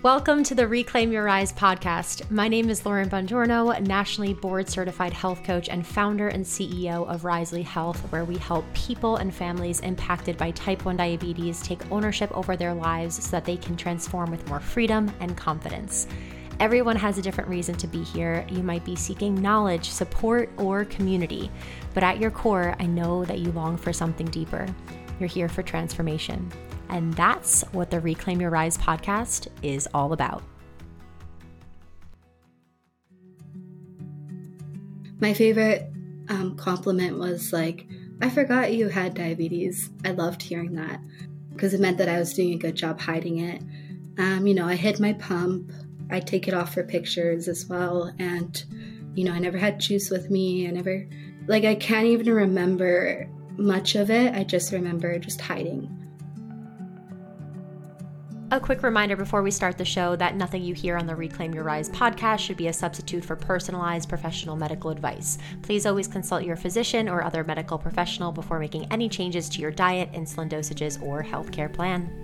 Welcome to the Reclaim Your Rise podcast. My name is Lauren Bongiorno, nationally board certified health coach and founder and CEO of Risely Health, where we help people and families impacted by type 1 diabetes take ownership over their lives so that they can transform with more freedom and confidence. Everyone has a different reason to be here. You might be seeking knowledge, support, or community, but at your core, I know that you long for something deeper. You're here for transformation. And that's what the Reclaim Your Rise podcast is all about. My favorite compliment was like, I forgot you had diabetes. I loved hearing that because it meant that I was doing a good job hiding it. I hid my pump. I take it off for pictures as well. And, I never had juice with me. I can't even remember much of it. I just remember just hiding. A quick reminder before we start the show that nothing you hear on the Reclaim Your Rise podcast should be a substitute for personalized professional medical advice. Please always consult your physician or other medical professional before making any changes to your diet, insulin dosages, or healthcare plan.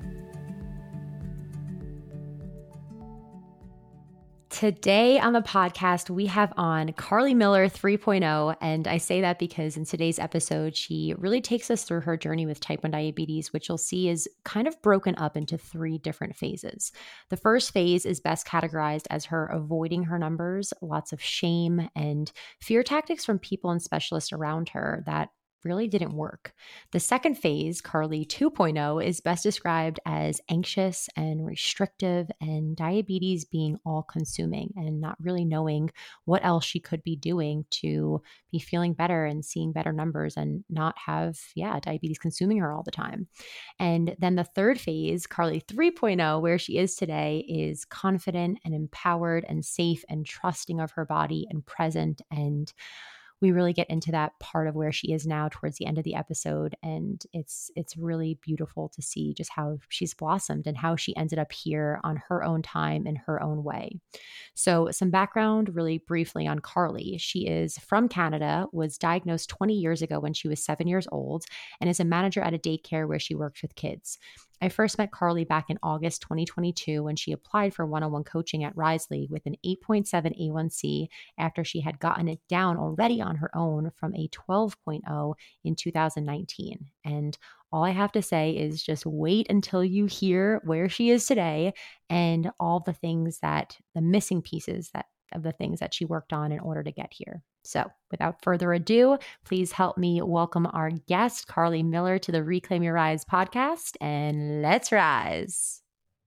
Today on the podcast, we have on Carly Miller 3.0, and I say that because in today's episode, she really takes us through her journey with type 1 diabetes, which you'll see is kind of broken up into 3 different phases. The first phase is best categorized as her avoiding her numbers, lots of shame and fear tactics from people and specialists around her that really didn't work. The second phase, Carly 2.0, is best described as anxious and restrictive and diabetes being all consuming and not really knowing what else she could be doing to be feeling better and seeing better numbers and not have, diabetes consuming her all the time. And then the third phase, Carly 3.0, where she is today, is confident and empowered and safe and trusting of her body and present. And we really get into that part of where she is now towards the end of the episode. And it's really beautiful to see just how she's blossomed and how she ended up here on her own time in her own way. So some background really briefly on Carly. She is from Canada, was diagnosed 20 years ago when she was 7 years old, and is a manager at a daycare where she works with kids. I first met Carly back in August 2022 when she applied for one-on-one coaching at Risely with an 8.7 A1C after she had gotten it down already on her own from a 12.0 in 2019. And all I have to say is just wait until you hear where she is today and all the missing pieces of the things that she worked on in order to get here. So without further ado, please help me welcome our guest, Carly Miller, to the Reclaim Your Rise podcast, and let's rise.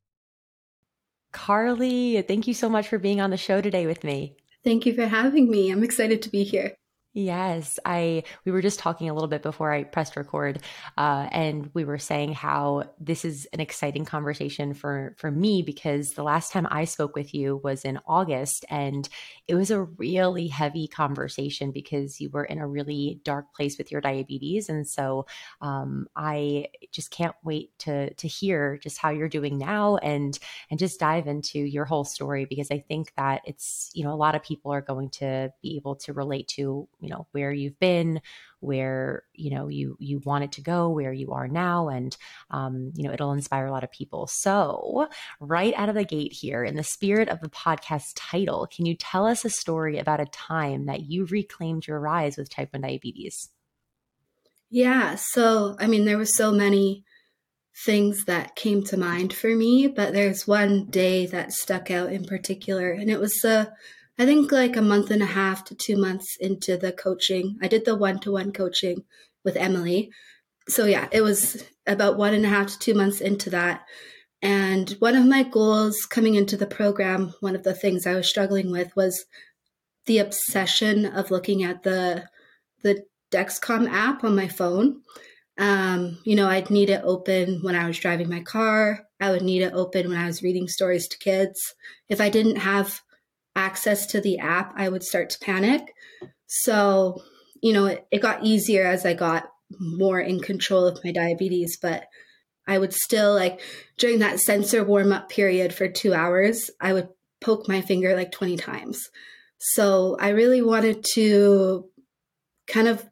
Carly, thank you so much for being on the show today with me. Thank you for having me. I'm excited to be here. Yes, we were just talking a little bit before I pressed record, and we were saying how this is an exciting conversation for me because the last time I spoke with you was in August, and it was a really heavy conversation because you were in a really dark place with your diabetes, and so I just can't wait to hear just how you're doing now and just dive into your whole story because I think that it's a lot of people are going to be able to relate to where you've been, where, you wanted to go, where you are now. And, it'll inspire a lot of people. So right out of the gate here, in the spirit of the podcast title, can you tell us a story about a time that you reclaimed your rise with type 1 diabetes? Yeah. So, there were so many things that came to mind for me, but there's one day that stuck out in particular. And it was I think like a month and a half to 2 months into the coaching. I did the one-to-one coaching with Emily. So yeah, it was about 1.5 to 2 months into that. And one of my goals coming into the program, one of the things I was struggling with was the obsession of looking at the Dexcom app on my phone. I'd need it open when I was driving my car. I would need it open when I was reading stories to kids. If I didn't have access to the app, I would start to panic. So, it got easier as I got more in control of my diabetes, but I would still during that sensor warm-up period for 2 hours, I would poke my finger 20 times. So I really wanted to kind of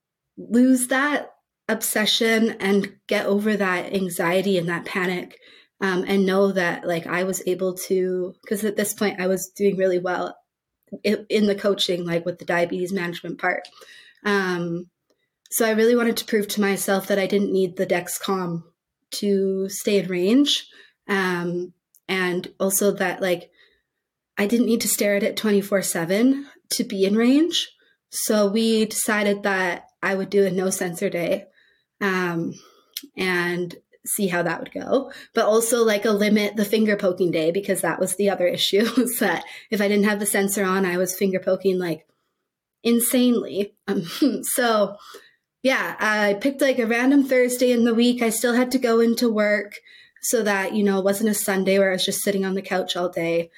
lose that obsession and get over that anxiety and that panic and know that like I was able to, because at this point I was doing really well in the coaching, like with the diabetes management part. So I really wanted to prove to myself that I didn't need the Dexcom to stay in range. And also that like I didn't need to stare at it 24/7 to be in range. So we decided that I would do a no sensor day, and see how that would go, but also like a limit the finger poking day, because that was the other issue, was that if I didn't have the sensor on, I was finger poking like insanely. So yeah, I picked like a random Thursday in the week. I still had to go into work so that, you know, it wasn't a Sunday where I was just sitting on the couch all day.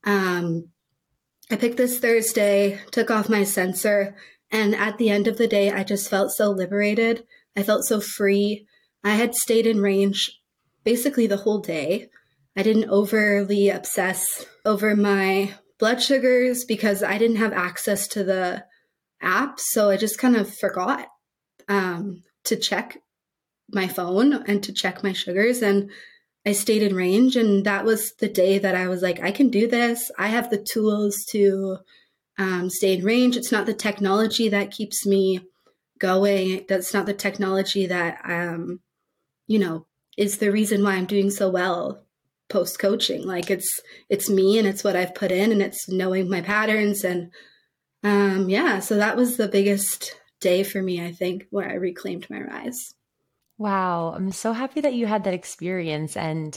I picked this Thursday, took off my sensor, and at the end of the day, I just felt so liberated. I felt so free. I had stayed in range basically the whole day. I didn't overly obsess over my blood sugars because I didn't have access to the app. So I just kind of forgot to check my phone and to check my sugars. And I stayed in range. And that was the day that I was like, I can do this. I have the tools to stay in range. It's not the technology that keeps me going. That's not the technology that, you know, is the reason why I'm doing so well post coaching. Like it's me, and it's what I've put in, and it's knowing my patterns. And yeah, so that was the biggest day for me, I think, where I reclaimed my rise. Wow, I'm so happy that you had that experience. And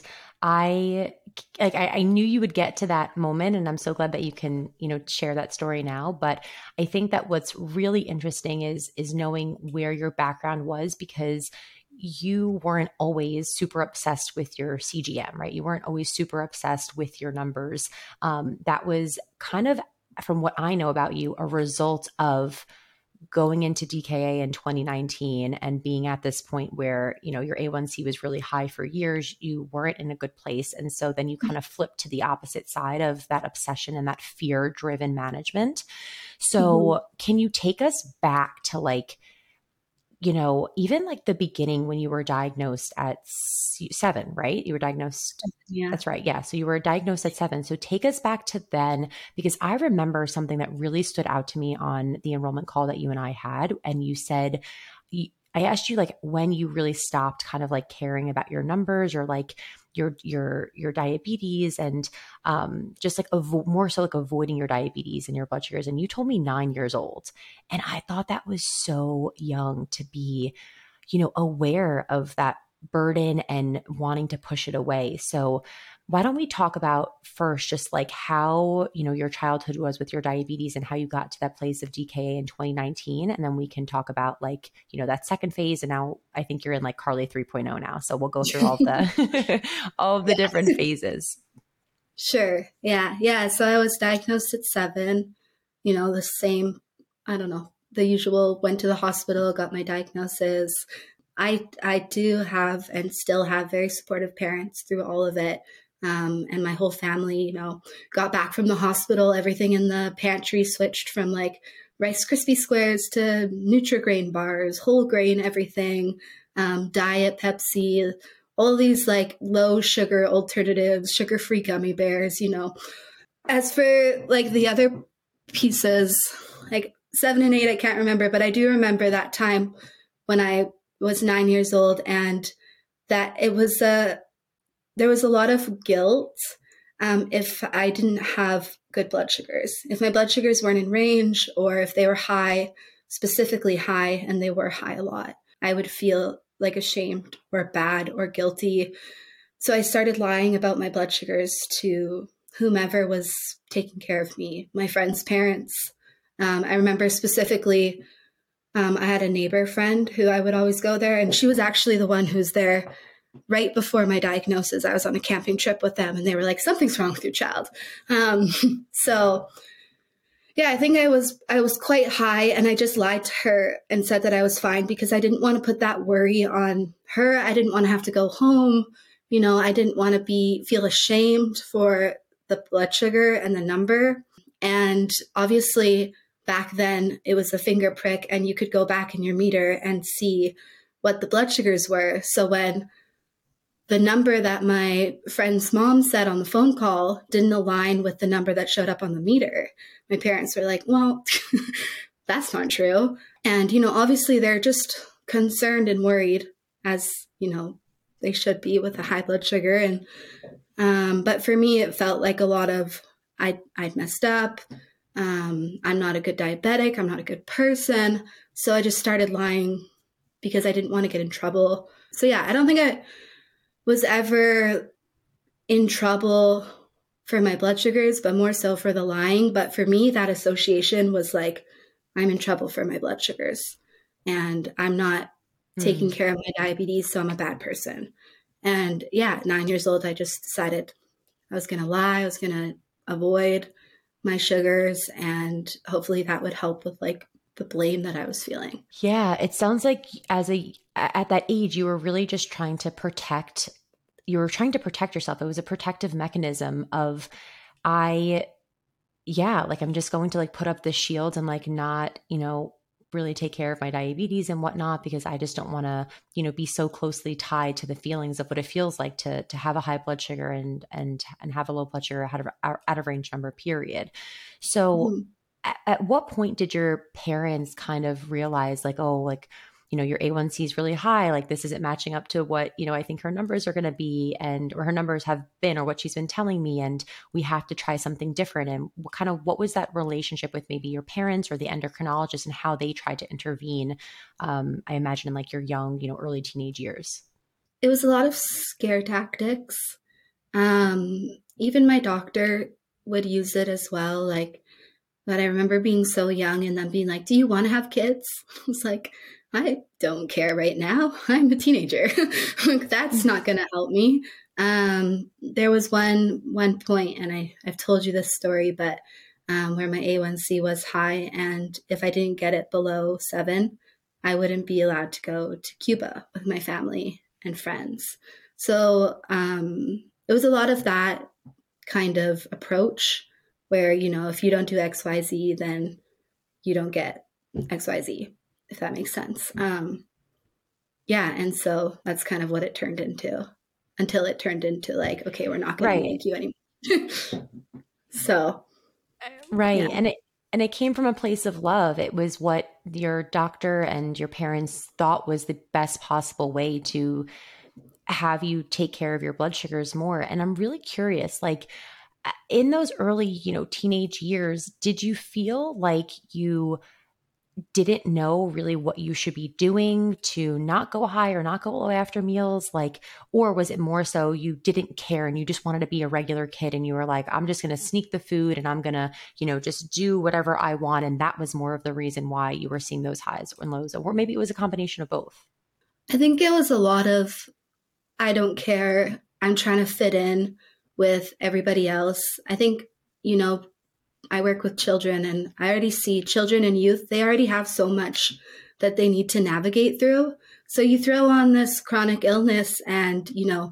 I knew you would get to that moment, and I'm so glad that you can, you know, share that story now. But I think that what's really interesting is knowing where your background was, because you weren't always super obsessed with your CGM, right? You weren't always super obsessed with your numbers. That was kind of, from what I know about you, a result of going into DKA in 2019 and being at this point where, you know, your A1C was really high for years, you weren't in a good place. And so then you kind of flipped to the opposite side of that obsession and that fear-driven management. So can you take us back to like, you know, even like the beginning when you were diagnosed at 7, right? You were diagnosed. Yeah. That's right. Yeah. So you were diagnosed at 7. So take us back to then, because I remember something that really stood out to me on the enrollment call that you and I had. And you said, I asked you like when you really stopped kind of like caring about your numbers or like your diabetes, and just like more so like avoiding your diabetes and your blood sugars. And you told me 9 years old. And I thought that was so young to be, you know, aware of that burden and wanting to push it away. So why don't we talk about first just like how, you know, your childhood was with your diabetes and how you got to that place of DKA in 2019. And then we can talk about like, you know, that second phase. And now I think you're in like Carly 3.0 now. So we'll go through all the all of the different phases. Sure. Yeah. Yeah. So I was diagnosed at 7, you know, the same, I don't know, the usual, went to the hospital, got my diagnosis. I do have and still have very supportive parents through all of it. And my whole family, you know, got back from the hospital. Everything in the pantry switched from like Rice Krispie Squares to Nutri-Grain bars, whole grain, everything, diet Pepsi, all these like low sugar alternatives, sugar-free gummy bears, you know. As for like the other pieces, like 7 and 8, I can't remember, but I do remember that time when I was 9 years old, and that it was there was a lot of guilt if I didn't have good blood sugars. If my blood sugars weren't in range, or if they were high, specifically high, and they were high a lot, I would feel like ashamed or bad or guilty. So I started lying about my blood sugars to whomever was taking care of me, my friends' parents. I remember specifically, I had a neighbor friend who I would always go there, and she was actually the one who's there right before my diagnosis. I was on a camping trip with them, and they were like, something's wrong with your child. So yeah, I think I was quite high, and I just lied to her and said that I was fine because I didn't want to put that worry on her. I didn't want to have to go home. You know, I didn't want to feel ashamed for the blood sugar and the number. And obviously back then it was a finger prick, and you could go back in your meter and see what the blood sugars were. So when the number that my friend's mom said on the phone call didn't align with the number that showed up on the meter. My parents were like, well, that's not true. And, obviously they're just concerned and worried, as, they should be with a high blood sugar. And, but for me, it felt like a lot of, I'd messed up. I'm not a good diabetic. I'm not a good person. So I just started lying because I didn't want to get in trouble. So yeah, I don't think I was ever in trouble for my blood sugars, but more so for the lying. But for me, that association was like, I'm in trouble for my blood sugars and I'm not taking care of my diabetes, so I'm a bad person. And yeah, at 9 years old, I just decided I was going to lie. I was going to avoid my sugars, and hopefully that would help with like the blame that I was feeling. Yeah, it sounds like at that age, you were really just trying to protect yourself. It was a protective mechanism of I'm just going to like put up this shield and like not, really take care of my diabetes and whatnot, because I just don't want to, be so closely tied to the feelings of what it feels like to have a high blood sugar and have a low blood sugar out of range number, period. So at what point did your parents kind of realize like, oh, like, your A1C is really high. Like this isn't matching up to what, I think her numbers are going to be or her numbers have been, or what she's been telling me. And we have to try something different. And what was that relationship with maybe your parents or the endocrinologist and how they tried to intervene? I imagine in like your young, early teenage years. It was a lot of scare tactics. Even my doctor would use it as well. Like, but I remember being so young and then being like, do you want to have kids? I was like, I don't care right now. I'm a teenager. That's not going to help me. There was one point, and I've told you this story, but where my A1C was high, and if I didn't get it below 7, I wouldn't be allowed to go to Cuba with my family and friends. So it was a lot of that kind of approach where, if you don't do XYZ, then you don't get XYZ, if that makes sense. And so that's kind of what it turned into, until it turned into like, okay, we're not going to make you anymore. So. Right. Yeah. And it came from a place of love. It was what your doctor and your parents thought was the best possible way to have you take care of your blood sugars more. And I'm really curious, like in those early, teenage years, did you feel like you didn't know really what you should be doing to not go high or not go low after meals? Like, or was it more so you didn't care and you just wanted to be a regular kid and you were like, I'm just going to sneak the food and I'm going to, just do whatever I want. And that was more of the reason why you were seeing those highs and lows, or maybe it was a combination of both. I think it was a lot of, I don't care. I'm trying to fit in with everybody else. I think, I work with children and I already see children and youth, they already have so much that they need to navigate through. So you throw on this chronic illness and,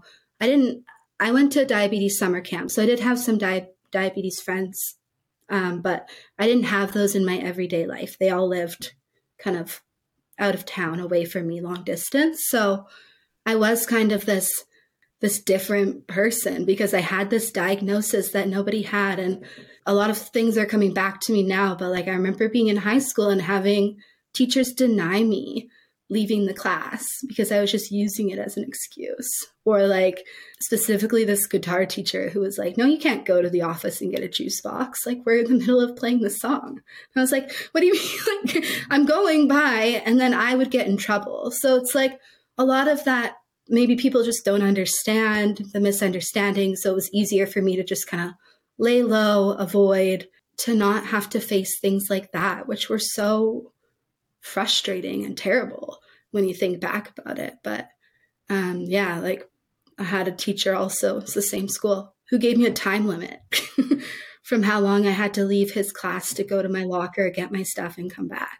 I went to diabetes summer camp. So I did have some diabetes friends, but I didn't have those in my everyday life. They all lived kind of out of town, away from me, long distance. So I was kind of this different person because I had this diagnosis that nobody had. And a lot of things are coming back to me now. But like, I remember being in high school and having teachers deny me leaving the class because I was just using it as an excuse. Or like specifically this guitar teacher who was like, no, you can't go to the office and get a juice box. Like, we're in the middle of playing the song. And I was like, what do you mean? Like, I'm going by, and then I would get in trouble. So it's like a lot of that, maybe people just don't understand the misunderstanding. So it was easier for me to just kind of lay low, avoid, to not have to face things like that, which were so frustrating and terrible when you think back about it. But like I had a teacher also, it's the same school, who gave me a time limit from how long I had to leave his class to go to my locker, get my stuff, and come back.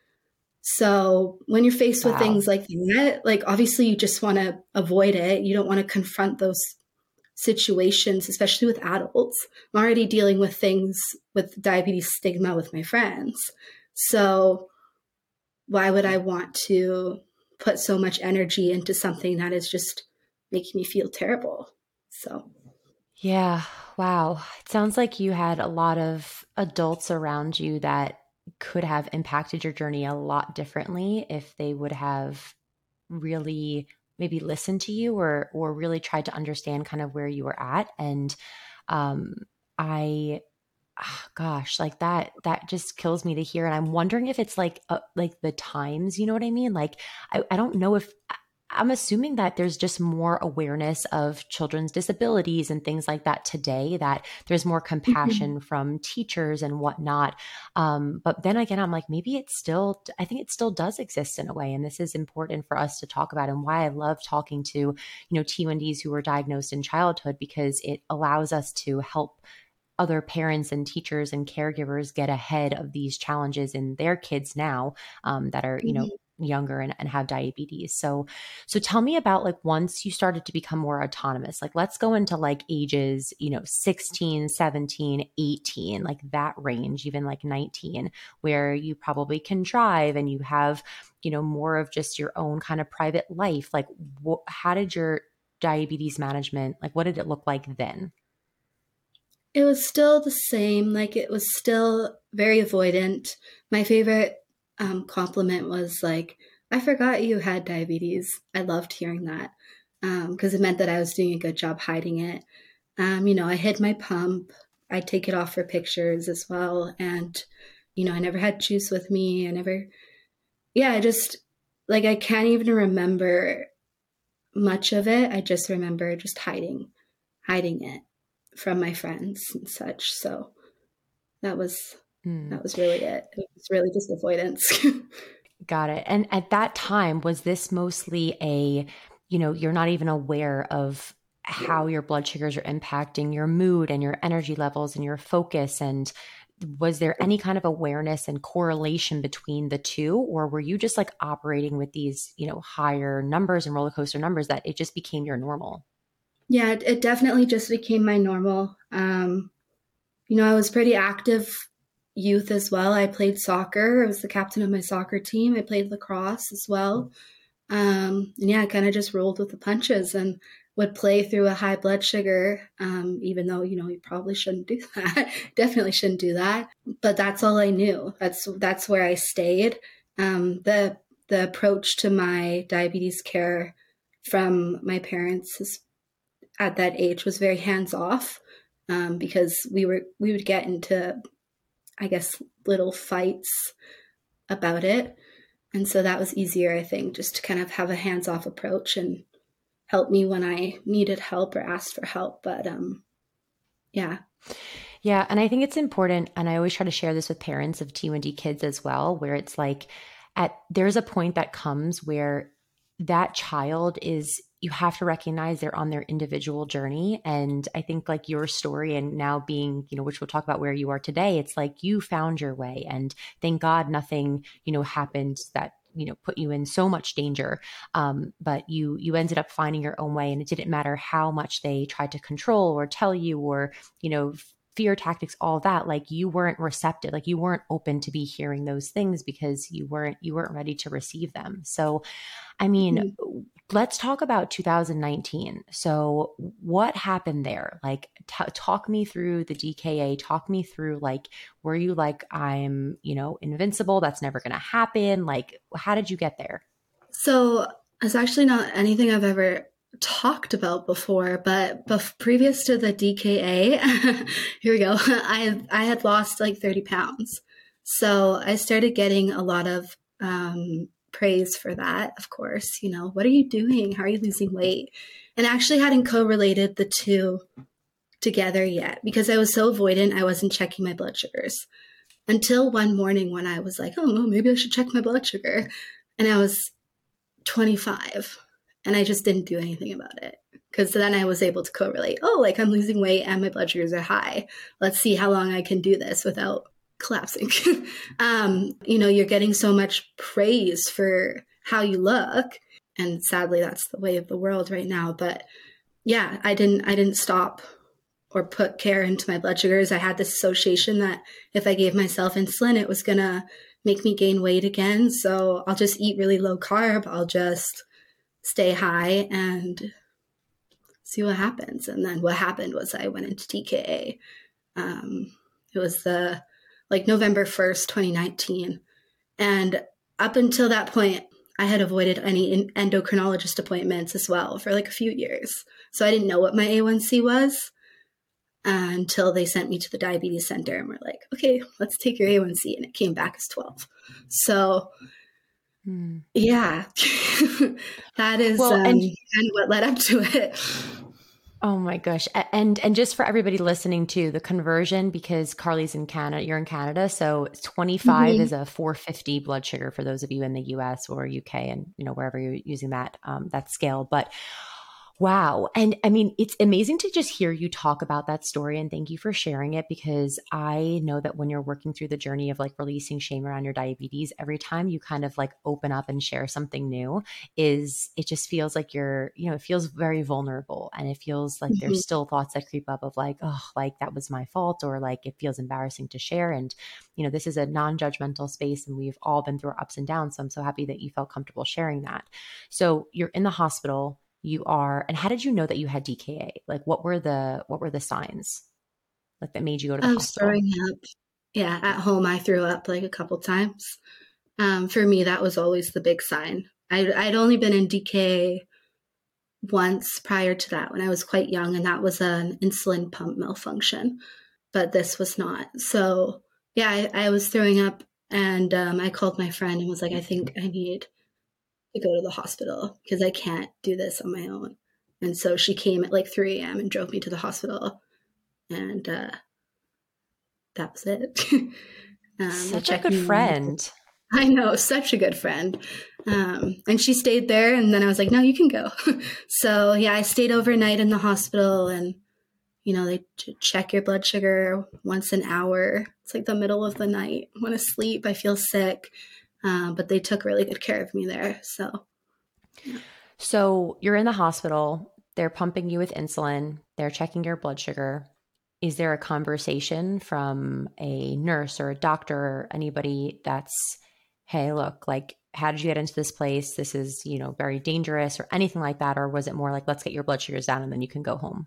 So when you're faced with things like that, like obviously you just want to avoid it. You don't want to confront those situations, especially with adults. I'm already dealing with things with diabetes stigma with my friends. So why would I want to put so much energy into something that is just making me feel terrible. So, Yeah. Wow. It sounds like you had a lot of adults around you that could have impacted your journey a lot differently if they would have really maybe listened to you or really tried to understand kind of where you were at. And um I gosh, like that just kills me to hear. And I'm wondering if it's like the times, you know what I mean? Like I don't know if I'm assuming that there's just more awareness of children's disabilities and things like that today, that there's more compassion from teachers and whatnot. But then again, I'm like, maybe I think it still does exist in a way. And this is important for us to talk about, and why I love talking to, T1Ds who were diagnosed in childhood, because it allows us to help other parents and teachers and caregivers get ahead of these challenges in their kids now, that are, younger and have diabetes. So tell me about, like, once you started to become more autonomous, like let's go into like ages, 16, 17, 18, like that range, even like 19, where you probably can drive and you have, more of just your own kind of private life. Like how did your diabetes management, like what did it look like then? it was still the same. Like, it was still very avoidant. My favorite compliment was like, I forgot you had diabetes. I loved hearing that because it meant that I was doing a good job hiding it. I hid my pump. I take it off for pictures as well. And, I never had juice with me. I just, like, I can't even remember much of it. I just remember just hiding it from my friends and such. So that was really it. It was really just avoidance. Got it. And at that time, was this mostly you're not even aware of how your blood sugars are impacting your mood and your energy levels and your focus? And was there any kind of awareness and correlation between the two? Or were you just like operating with these, higher numbers and roller coaster numbers that it just became your normal? Yeah, it definitely just became my normal. I was pretty active youth as well. I played soccer. I was the captain of my soccer team. I played lacrosse as well. I kind of just rolled with the punches and would play through a high blood sugar, even though, you probably shouldn't do that. Definitely shouldn't do that. But that's all I knew. That's where I stayed. The approach to my diabetes care from my parents at that age was very hands off, because we would get into, I guess, little fights about it. And so that was easier, I think, just to kind of have a hands off approach and help me when I needed help or asked for help. But yeah. Yeah. And I think it's important. And I always try to share this with parents of T1D kids as well, where it's like there's a point that comes where that child you have to recognize they're on their individual journey. And I think like your story, and now being, which we'll talk about where you are today, it's like you found your way, and thank God nothing, happened that, put you in so much danger. But you ended up finding your own way, and it didn't matter how much they tried to control or tell you, or, fear tactics, all that. Like, you weren't receptive, like you weren't open to be hearing those things because you weren't ready to receive them. So, I mean, let's talk about 2019. So what happened there? Like, talk me through the DKA, talk me through, like, were you like, I'm, invincible, that's never going to happen? Like, how did you get there? So it's actually not anything I've ever talked about before, but previous to the DKA, here we go. I had lost like 30 pounds. So I started getting a lot of praise for that, of course. What are you doing? How are you losing weight? And I actually hadn't correlated the two together yet because I was so avoidant. I wasn't checking my blood sugars until one morning when I was like, oh, well, maybe I should check my blood sugar. And I was 25 and I just didn't do anything about it. Because then I was able to correlate, like, I'm losing weight and my blood sugars are high. Let's see how long I can do this without collapsing. You're getting so much praise for how you look. And sadly, that's the way of the world right now. But yeah, I didn't stop or put care into my blood sugars. I had this association that if I gave myself insulin, it was going to make me gain weight again. So I'll just eat really low carb. I'll just stay high and see what happens. And then what happened was I went into DKA. It was November 1st, 2019. And up until that point, I had avoided any endocrinologist appointments as well for like a few years. So I didn't know what my A1C was until they sent me to the diabetes center and were like, okay, let's take your A1C. And it came back as 12. So yeah, that is and what led up to it. Oh my gosh. And just for everybody listening to the conversion, because Carly's in Canada, you're in Canada. So 25 is a 450 blood sugar for those of you in the US or UK and, wherever you're using that scale. But wow. And I mean, it's amazing to just hear you talk about that story. And thank you for sharing it, because I know that when you're working through the journey of like releasing shame around your diabetes, every time you kind of like open up and share something new, it just feels like it feels very vulnerable. And it feels like there's still thoughts that creep up of like, oh, like that was my fault, or like it feels embarrassing to share. And, this is a non-judgmental space and we've all been through our ups and downs. So I'm so happy that you felt comfortable sharing that. So you're in the hospital. And how did you know that you had DKA? Like, what were the signs like that made you go to the hospital? Throwing up. Yeah. At home, I threw up like a couple times. For me, that was always the big sign. I'd only been in DKA once prior to that when I was quite young, and that was an insulin pump malfunction, but this was not. So yeah, I was throwing up, and I called my friend and was like, I think I need to go to the hospital because I can't do this on my own. And so she came at like 3 a.m. and drove me to the hospital. And that was it. Such a good friend. I know, such a good friend. And she stayed there, and then I was like, no, you can go. So yeah, I stayed overnight in the hospital, and they check your blood sugar once an hour. It's like the middle of the night. I want to sleep. I feel sick. But they took really good care of me there. So, yeah. So you're in the hospital, they're pumping you with insulin, they're checking your blood sugar. Is there a conversation from a nurse or a doctor or anybody that's, hey, look, like, how did you get into this place? This is, very dangerous, or anything like that? Or was it more like, let's get your blood sugars down and then you can go home?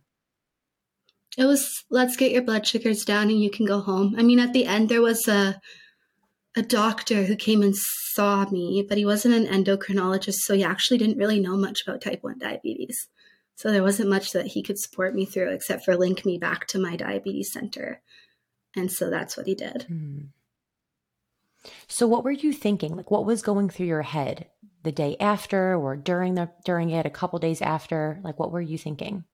It was, let's get your blood sugars down and you can go home. I mean, at the end, there was a doctor who came and saw me, but he wasn't an endocrinologist, so he actually didn't really know much about type 1 diabetes. So there wasn't much that he could support me through except for link me back to my diabetes center. And so that's what he did. So what were you thinking? Like, what was going through your head the day after, or during it, a couple days after? Like, what were you thinking?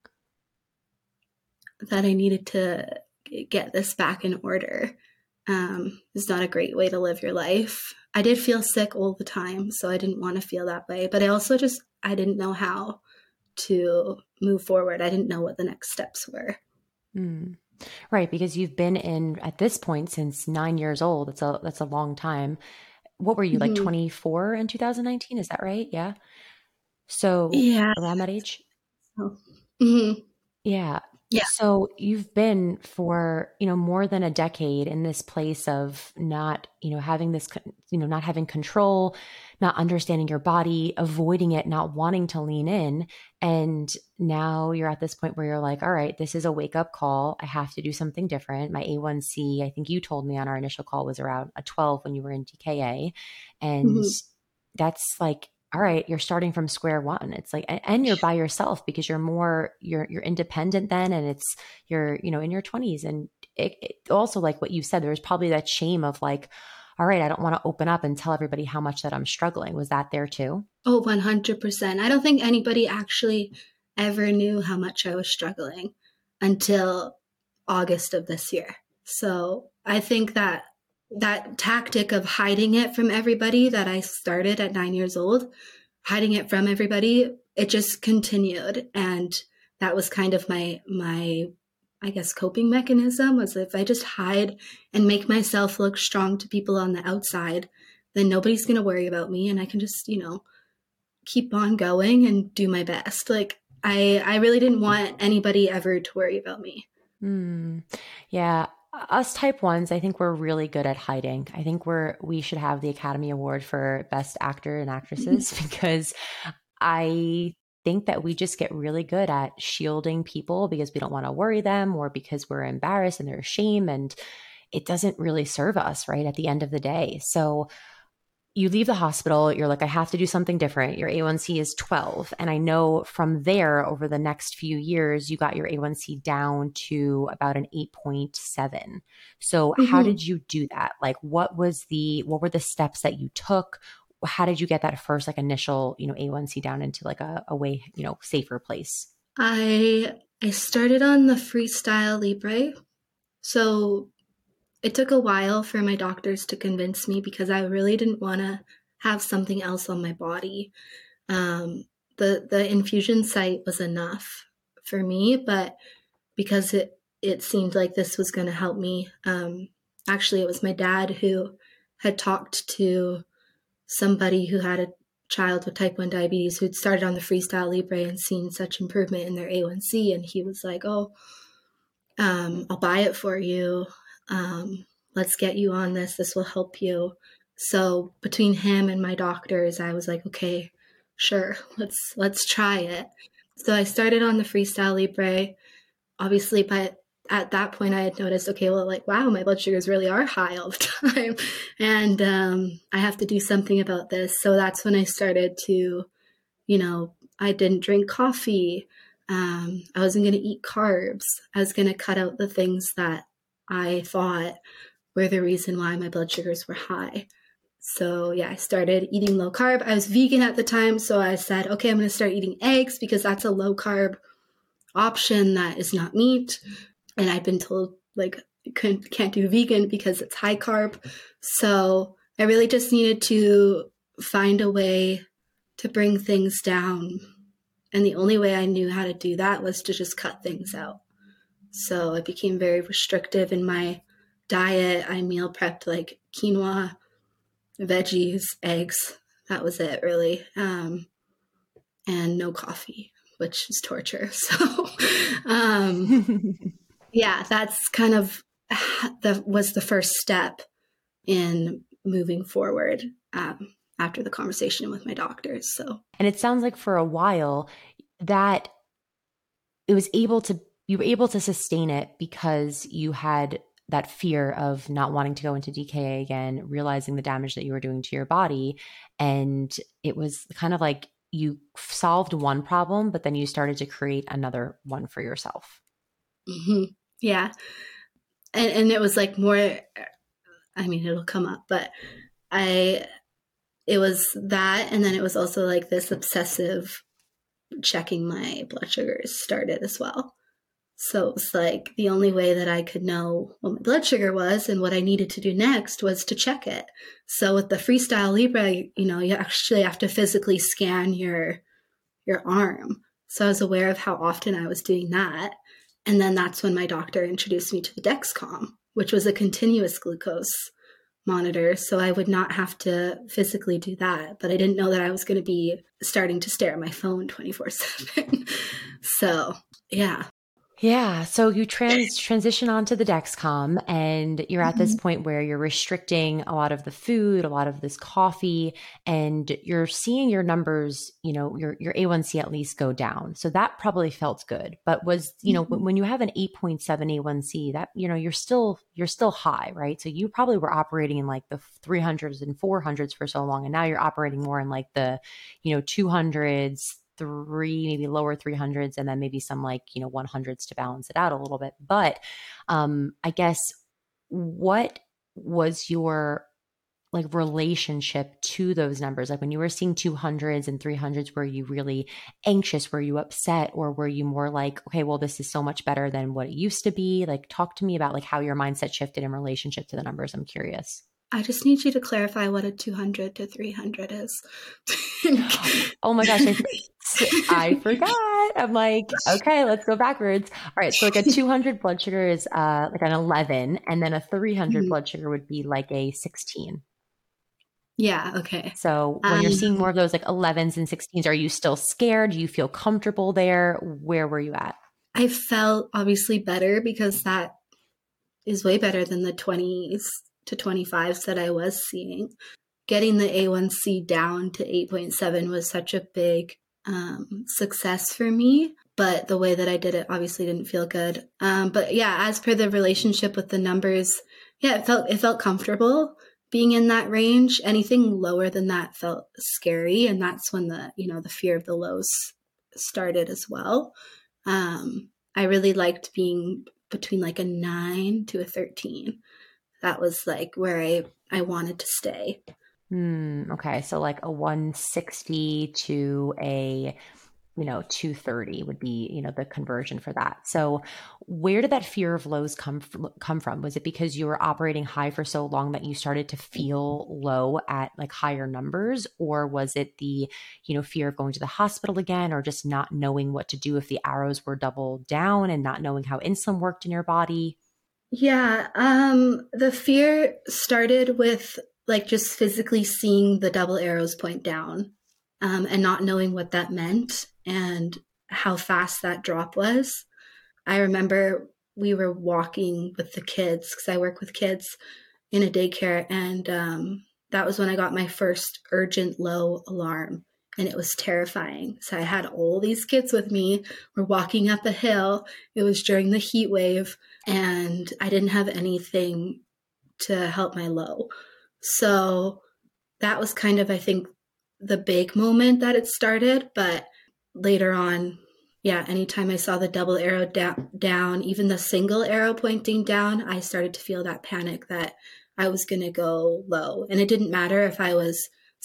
That I needed to get this back in order. It's not a great way to live your life. I did feel sick all the time, so I didn't want to feel that way. But I also I didn't know how to move forward. I didn't know what the next steps were. Right, because you've been in at this point since 9 years old. That's a long time. What were you, like 24 in 2019? Is that right? Yeah. So yeah, around that age. Oh. Yeah. Yeah. So you've been for, more than a decade in this place of not, having this, not having control, not understanding your body, avoiding it, not wanting to lean in. And now you're at this point where you're like, all right, this is a wake up call. I have to do something different. My A1C, I think you told me on our initial call, was around a 12 when you were in DKA. And that's like, all right, you're starting from square one. It's like, and you're by yourself because you're independent then. And you're, in your 20s. And it also, like what you said, there's probably that shame of like, all right, I don't want to open up and tell everybody how much that I'm struggling. Was that there too? Oh, 100%. I don't think anybody actually ever knew how much I was struggling until August of this year. So I think that tactic of hiding it from everybody that I started at 9 years old, hiding it from everybody, it just continued. And that was kind of my I guess, coping mechanism, was if I just hide and make myself look strong to people on the outside, then nobody's going to worry about me. And I can just, keep on going and do my best. Like I really didn't want anybody ever to worry about me. Yeah. Us type ones, I think we're really good at hiding. I think we should have the Academy Award for Best Actor and Actresses because I think that we just get really good at shielding people because we don't want to worry them or because we're embarrassed and there's shame, and it doesn't really serve us, right, at the end of the day. So you leave the hospital, you're like, I have to do something different. Your A1C is 12. And I know from there, over the next few years, you got your A1C down to about an 8.7. So how did you do that? Like, what were the steps that you took? How did you get that first, like, initial, A1C down into like a way, safer place? I started on the Freestyle Libre. So it took a while for my doctors to convince me because I really didn't want to have something else on my body. The infusion site was enough for me, but because it seemed like this was going to help me. Actually, it was my dad who had talked to somebody who had a child with type 1 diabetes who'd started on the Freestyle Libre and seen such improvement in their A1C. And he was like, oh, I'll buy it for you. Let's get you on this. This will help you. So between him and my doctors, I was like, okay, sure, let's try it. So I started on the Freestyle Libre, obviously, but at that point I had noticed, okay, well, like, wow, my blood sugars really are high all the time. And I have to do something about this. So that's when I started to, I didn't drink coffee. I wasn't going to eat carbs. I was going to cut out the things that I thought were the reason why my blood sugars were high. So yeah, I started eating low carb. I was vegan at the time. So I said, okay, I'm going to start eating eggs because that's a low carb option that is not meat. And I've been told like can't do vegan because it's high carb. So I really just needed to find a way to bring things down. And the only way I knew how to do that was to just cut things out. So I became very restrictive in my diet. I meal prepped like quinoa, veggies, eggs. That was it, really. And no coffee, which is torture. So, yeah, that's kind of was the first step in moving forward after the conversation with my doctors. So, and it sounds like for a while that you were able to sustain it because you had that fear of not wanting to go into DKA again, realizing the damage that you were doing to your body. And it was kind of like you solved one problem, but then you started to create another one for yourself. Mm-hmm. Yeah. And it was like more, I mean, it'll come up, but it was that. And then it was also like this obsessive checking my blood sugars started as well. So it was like the only way that I could know what my blood sugar was and what I needed to do next was to check it. So with the Freestyle Libre, you actually have to physically scan your arm. So I was aware of how often I was doing that. And then that's when my doctor introduced me to the Dexcom, which was a continuous glucose monitor. So I would not have to physically do that. But I didn't know that I was going to be starting to stare at my phone 24/7. So, yeah. Yeah. So you transition onto the Dexcom and you're at this point where you're restricting a lot of the food, a lot of this coffee, and you're seeing your numbers, your A1C at least go down. So that probably felt good. But was, when you have an 8.7 A1C, that, you're still high, right? So you probably were operating in like the 300s and 400s for so long. And now you're operating more in like the, 200s, maybe lower 300s, and then maybe some like 100s to balance it out a little bit. But I guess, what was your like relationship to those numbers? Like when you were seeing 200s and 300s, were you really anxious? Were you upset? Or were you more like, okay, well, this is so much better than what it used to be? Like, talk to me about like how your mindset shifted in relationship to the numbers. I'm curious. I just need you to clarify what a 200 to 300 is. Oh my gosh, I forgot. I'm like, okay, let's go backwards. All right, so like a 200 blood sugar is like an 11, and then a 300 blood sugar would be like a 16. Yeah, okay. So when you're seeing more of those like 11s and 16s, are you still scared? Do you feel comfortable there? Where were you at? I felt obviously better because that is way better than the 20s to 25s that I was seeing. Getting the A1C down to 8.7 was such a big success for me, but the way that I did it obviously didn't feel good. But yeah, as per the relationship with the numbers, yeah, it felt comfortable being in that range. Anything lower than that felt scary. And that's when the fear of the lows started as well. I really liked being between like a 9 to a 13. That was like where I wanted to stay. Okay. So like a 160 to a 230 would be, the conversion for that. So where did that fear of lows come from? Was it because you were operating high for so long that you started to feel low at like higher numbers? Or was it the, fear of going to the hospital again, or just not knowing what to do if the arrows were double down and not knowing how insulin worked in your body? Yeah. The fear started with like just physically seeing the double arrows point down, and not knowing what that meant and how fast that drop was. I remember we were walking with the kids because I work with kids in a daycare, and that was when I got my first urgent low alarm, and it was terrifying. So I had all these kids with me. We're walking up a hill. It was during the heat wave, and I didn't have anything to help my low. So that was kind of, I think, the big moment that it started. But later on, yeah, anytime I saw the double arrow down, even the single arrow pointing down, I started to feel that panic that I was going to go low. And it didn't matter if I was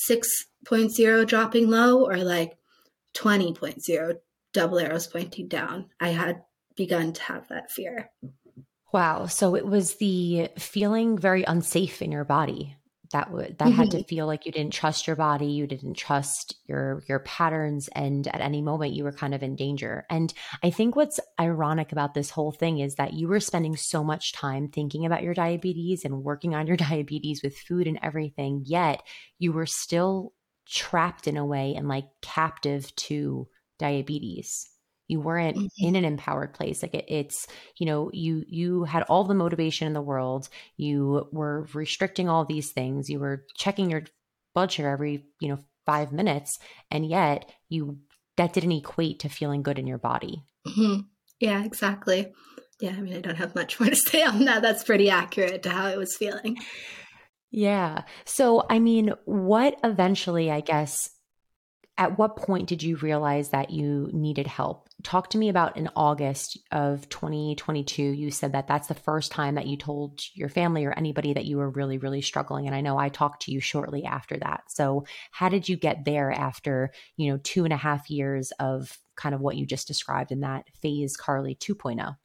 6.0 dropping low or like 20.0 double arrows pointing down. I had begun to have that fear. Wow. So it was the feeling very unsafe in your body that had to feel like you didn't trust your body, you didn't trust your patterns, and at any moment you were kind of in danger. And I think what's ironic about this whole thing is that you were spending so much time thinking about your diabetes and working on your diabetes with food and everything, yet you were still trapped in a way and like captive to diabetes. You weren't in an empowered place. Like it's, you had all the motivation in the world. You were restricting all these things. You were checking your blood sugar every, 5 minutes. And yet that didn't equate to feeling good in your body. Mm-hmm. Yeah, exactly. Yeah. I mean, I don't have much more to say on that. That's pretty accurate to how I was feeling. Yeah. So, I mean, what eventually, I guess, at what point did you realize that you needed help? Talk to me about in August of 2022. You said that that's the first time that you told your family or anybody that you were really, really struggling. And I know I talked to you shortly after that. So how did you get there after, 2.5 years of kind of what you just described in that phase Carly 2.0?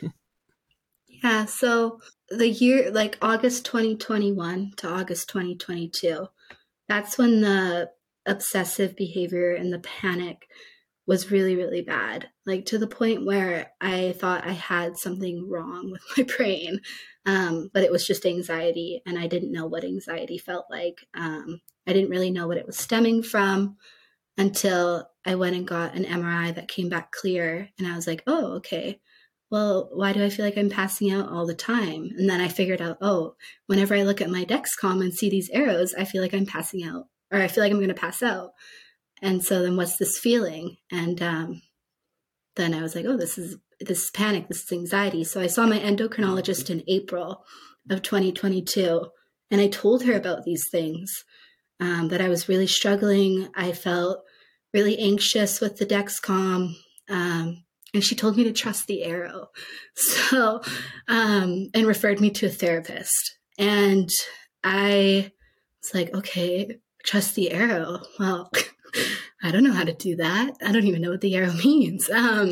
Yeah. So the year, like August 2021 to August 2022, that's when the obsessive behavior and the panic was really, really bad. Like to the point where I thought I had something wrong with my brain. But it was just anxiety, and I didn't know what anxiety felt like. I didn't really know what it was stemming from until I went and got an MRI that came back clear. And I was like, oh, okay. Well, why do I feel like I'm passing out all the time? And then I figured out, oh, whenever I look at my Dexcom and see these arrows, I feel like I'm passing out, or I feel like I'm going to pass out. And so then what's this feeling? And then I was like, oh, this is panic, this is anxiety. So I saw my endocrinologist in April of 2022, and I told her about these things, that I was really struggling. I felt really anxious with the Dexcom. And she told me to trust the arrow. So, and referred me to a therapist. And I was like, okay, trust the arrow. Well, I don't know how to do that. I don't even know what the arrow means.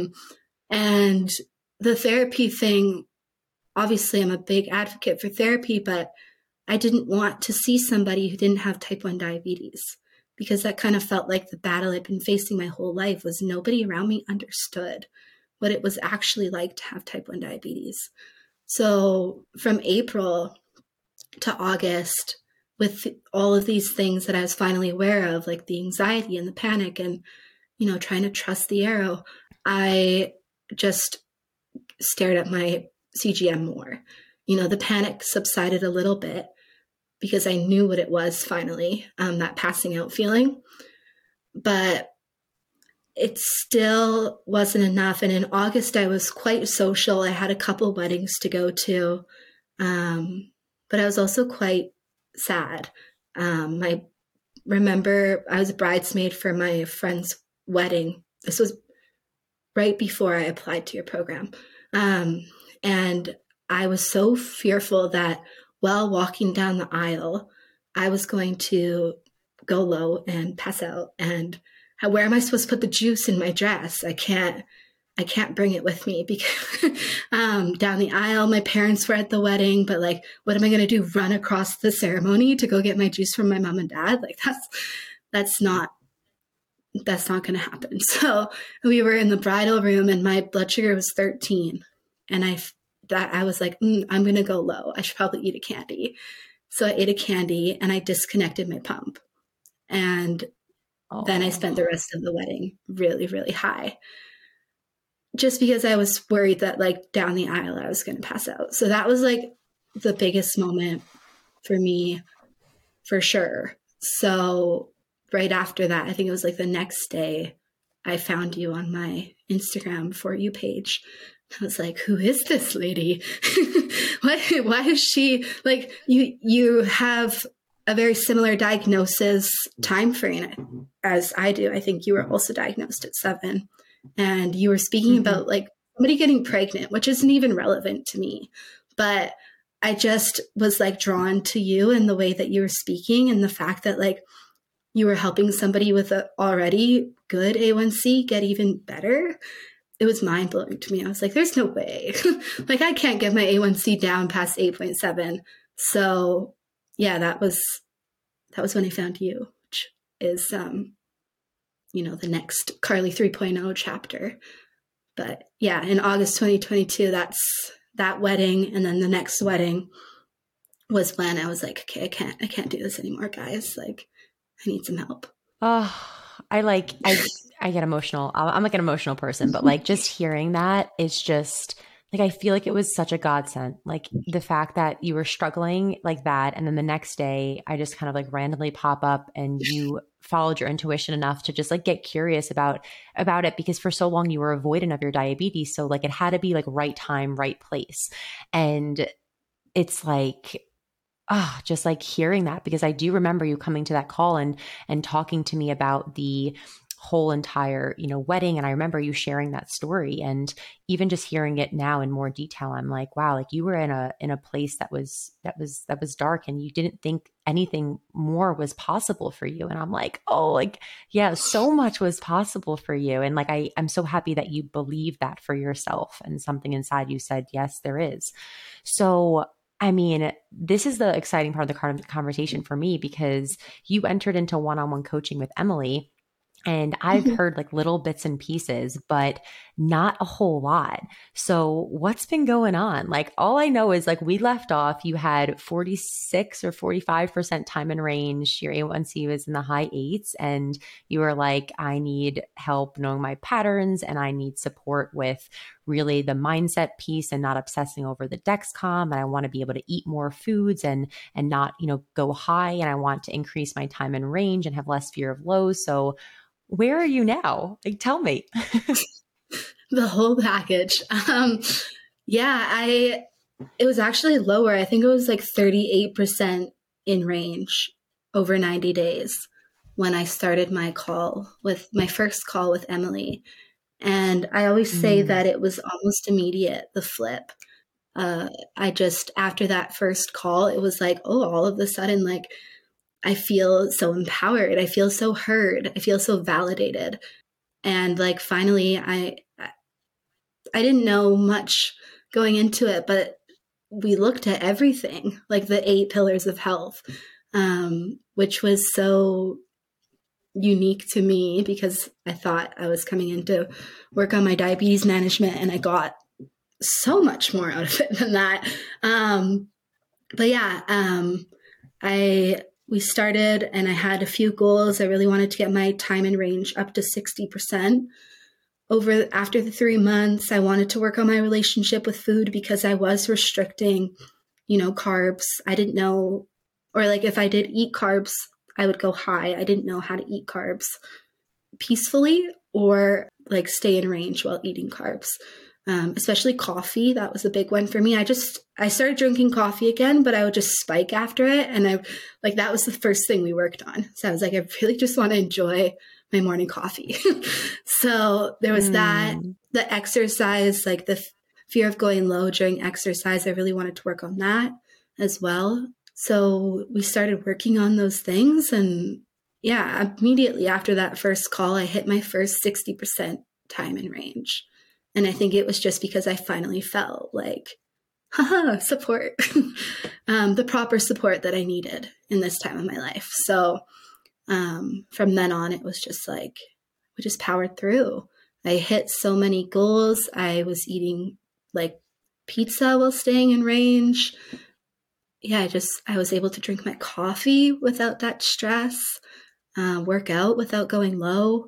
And the therapy thing, obviously I'm a big advocate for therapy, but I didn't want to see somebody who didn't have type 1 diabetes, because that kind of felt like the battle I'd been facing my whole life was nobody around me understood what it was actually like to have type 1 diabetes. So from April to August, with all of these things that I was finally aware of, like the anxiety and the panic and, trying to trust the arrow, I just stared at my CGM more. The panic subsided a little bit because I knew what it was finally, that passing out feeling. But it still wasn't enough. And in August, I was quite social. I had a couple weddings to go to, but I was also quite sad. I remember I was a bridesmaid for my friend's wedding. This was right before I applied to your program. And I was so fearful that while walking down the aisle, I was going to go low and pass out. And where am I supposed to put the juice in my dress? I can't bring it with me because down the aisle, my parents were at the wedding, but like, what am I going to do? Run across the ceremony to go get my juice from my mom and dad? Like that's not going to happen. So we were in the bridal room and my blood sugar was 13. And I was like, I'm going to go low. I should probably eat a candy. So I ate a candy and I disconnected my pump. And then I spent the rest of the wedding really, really high. Just because I was worried that like down the aisle, I was going to pass out. So that was like the biggest moment for me, for sure. So right after that, I think it was like the next day, I found you on my Instagram For You page. I was like, who is this lady? Why is she like, you have a very similar diagnosis time frame as I do. I think you were also diagnosed at 7, and you were speaking about like somebody getting pregnant, which isn't even relevant to me, but I just was like drawn to you and the way that you were speaking and the fact that like you were helping somebody with an already good A1C get even better. It was mind blowing to me. I was like, there's no way. Like I can't get my A1C down past 8.7. So yeah, that was when I found you, which is, the next Carly 3.0 chapter. But yeah, in August 2022, that's that wedding. And then the next wedding was when I was like, okay, I can't do this anymore, guys. Like I need some help. Oh, I get emotional. I'm like an emotional person, but like just hearing that, it's just like, I feel like it was such a godsend. Like the fact that you were struggling like that. And then the next day I just kind of like randomly pop up and you followed your intuition enough to just like get curious about it, because for so long you were avoidant of your diabetes. So like it had to be like right time, right place. And it's like, just like hearing that, because I do remember you coming to that call and talking to me about the whole entire, wedding. And I remember you sharing that story, and even just hearing it now in more detail, I'm like, wow, like you were in a place that was dark, and you didn't think anything more was possible for you. And I'm like, oh, like, yeah, so much was possible for you. And like, I'm so happy that you believe that for yourself, and something inside you said, yes, there is. So I mean, this is the exciting part of the conversation for me, because you entered into one-on-one coaching with Emily, and I've heard like little bits and pieces, but not a whole lot. So what's been going on? Like all I know is like we left off, you had 46 or 45% time in range. Your A1C was in the high 8s, and you were like, I need help knowing my patterns, and I need support with really the mindset piece and not obsessing over the Dexcom. And I want to be able to eat more foods and not, go high. And I want to increase my time in range and have less fear of lows. So where are you now? Like, tell me. The whole package. It was actually lower. I think it was like 38% in range over 90 days when I started my first call with Emily. And I always say that it was almost immediate, the flip. After that first call, it was like, oh, all of a sudden, like, I feel so empowered. I feel so heard. I feel so validated. And like, finally, I didn't know much going into it, but we looked at everything, like the 8 pillars of health, which was so unique to me because I thought I was coming in to work on my diabetes management, and I got so much more out of it than that. But yeah, we started, and I had a few goals. I really wanted to get my time in range up to 60%. After the 3 months, I wanted to work on my relationship with food because I was restricting, carbs. I didn't know, or like if I did eat carbs, I would go high. I didn't know how to eat carbs peacefully or like stay in range while eating carbs. Especially coffee. That was a big one for me. I started drinking coffee again, but I would just spike after it. And that was the first thing we worked on. So I was like, I really just want to enjoy my morning coffee. So there was that, the exercise, like the fear of going low during exercise. I really wanted to work on that as well. So we started working on those things. And yeah, immediately after that first call, I hit my first 60% time in range. And I think it was just because I finally felt like, support, the proper support that I needed in this time of my life. So from then on, it was just like, we just powered through. I hit so many goals. I was eating like pizza while staying in range. Yeah, I was able to drink my coffee without that stress, work out without going low.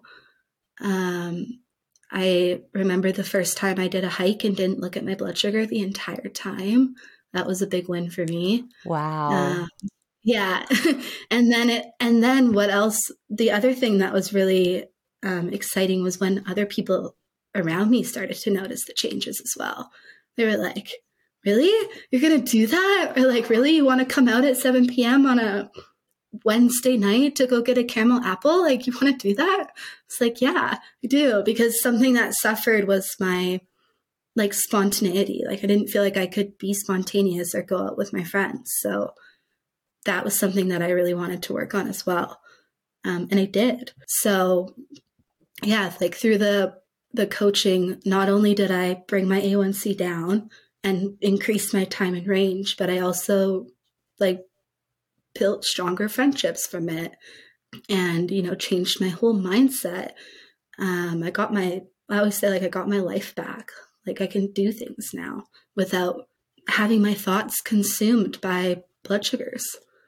I remember the first time I did a hike and didn't look at my blood sugar the entire time. That was a big win for me. Wow. Yeah. And then what else? The other thing that was really exciting was when other people around me started to notice the changes as well. They were like, really? You're going to do that? Or like, really? You want to come out at 7 p.m. on a Wednesday night to go get a caramel apple? Like, you want to do that? It's like, yeah, I do. Because something that suffered was my like spontaneity. Like, I didn't feel like I could be spontaneous or go out with my friends. So that was something that I really wanted to work on as well. And I did. So yeah, like through the coaching, not only did I bring my A1C down and increase my time in range, but I also like built stronger friendships from it and, changed my whole mindset. I always say like I got my life back. Like I can do things now without having my thoughts consumed by blood sugars.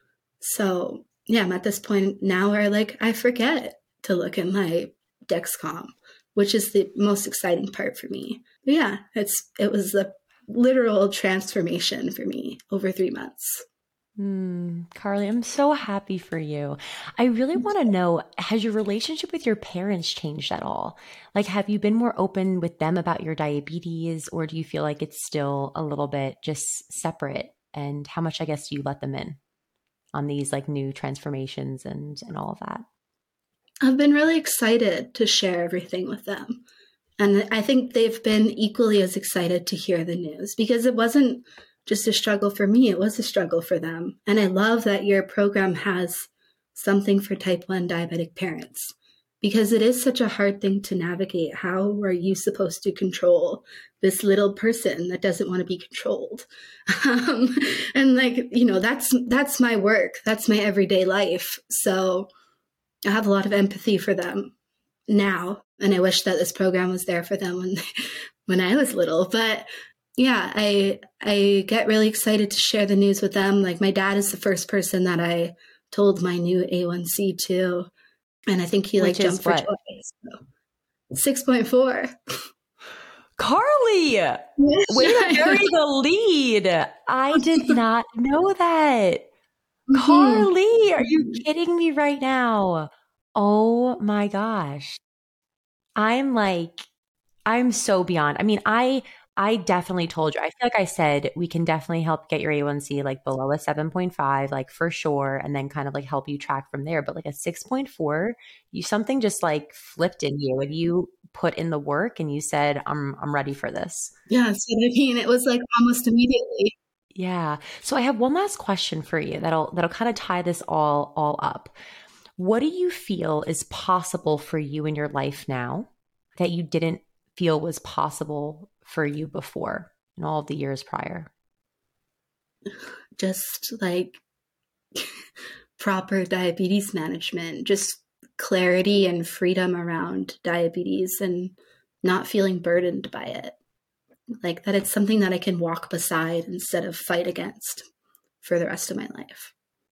So yeah, I'm at this point now where I forget to look at my Dexcom, which is the most exciting part for me. But yeah, it was a literal transformation for me over 3 months. Carly, I'm so happy for you. I really want to know, has your relationship with your parents changed at all? Like, have you been more open with them about your diabetes, or do you feel like it's still a little bit just separate? And how much, I guess, do you let them in on these like new transformations and all of that? I've been really excited to share everything with them. And I think they've been equally as excited to hear the news because it wasn't just a struggle for me, it was a struggle for them. And I love that your program has something for type 1 diabetic parents because it is such a hard thing to navigate. How are you supposed to control this little person that doesn't want to be controlled? And that's my work. That's my everyday life. So I have a lot of empathy for them now. And I wish that this program was there for them when I was little. But yeah, I get really excited to share the news with them. Like my dad is the first person that I told my new A1C to. And I think he jumped for joy. So, 6.4. Carly, way to bury the lead. I did not know that. Mm-hmm. Carly, are you kidding me right now? Oh my gosh. I'm so beyond. I mean, I definitely told you. I feel like I said we can definitely help get your A1C like below a 7.5, like for sure, and then kind of like help you track from there. But like a 6.4, something just like flipped in you, and you put in the work, and you said, "I'm ready for this." Yeah, so I mean, it was like almost immediately. Yeah. So I have one last question for you that'll kind of tie this all up. What do you feel is possible for you in your life now that you didn't feel was possible for you before in all of the years prior? Just like proper diabetes management, just clarity and freedom around diabetes and not feeling burdened by it. Like that it's something that I can walk beside instead of fight against for the rest of my life.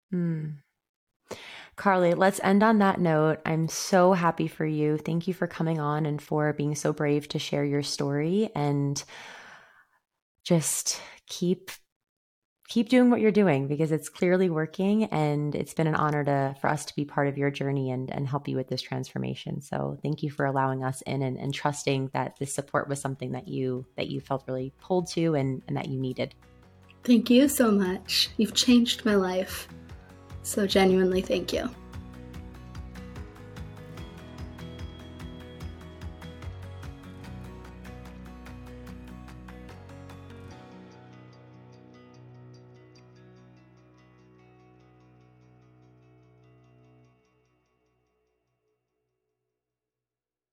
Carly, let's end on that note. I'm so happy for you. Thank you for coming on and for being so brave to share your story, and just keep keep doing what you're doing because it's clearly working, and it's been an honor for us to be part of your journey and help you with this transformation. So thank you for allowing us in and trusting that this support was something that you felt really pulled to and that you needed. Thank you so much. You've changed my life. So genuinely, thank you.